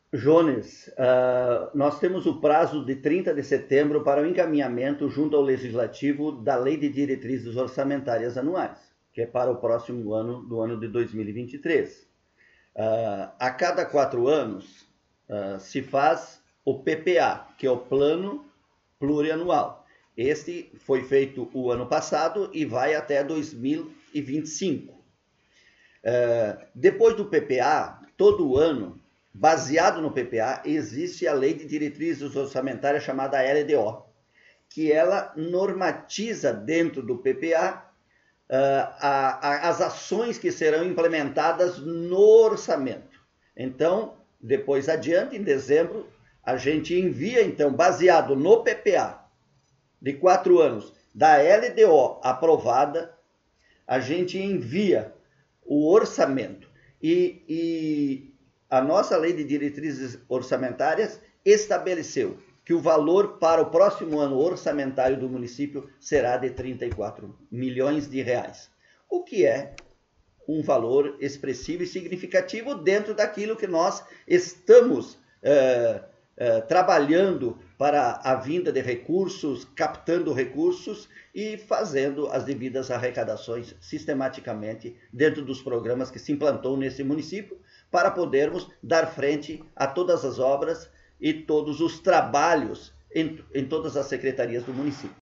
Jones, nós temos o prazo de 30 de setembro para o encaminhamento junto ao Legislativo da Lei de Diretrizes Orçamentárias Anuais, que é para o próximo ano, do ano de 2023. A cada 4 anos se faz o PPA, que é o Plano Plurianual. Este foi feito o ano passado e vai até 2025. Depois do PPA, todo ano, baseado no PPA, existe a Lei de Diretrizes Orçamentárias chamada LDO, que ela normatiza dentro do PPA as ações que serão implementadas no orçamento. Então, depois adiante, em dezembro, a gente envia, então, baseado no PPA de 4 anos da LDO aprovada, a gente envia o orçamento. E a nossa lei de diretrizes orçamentárias estabeleceu que o valor para o próximo ano orçamentário do município será de 34 milhões de reais, o que é um valor expressivo e significativo dentro daquilo que nós estamos trabalhando para a vinda de recursos, captando recursos e fazendo as devidas arrecadações sistematicamente dentro dos programas que se implantou nesse município para podermos dar frente a todas as obras e todos os trabalhos em todas as secretarias do município.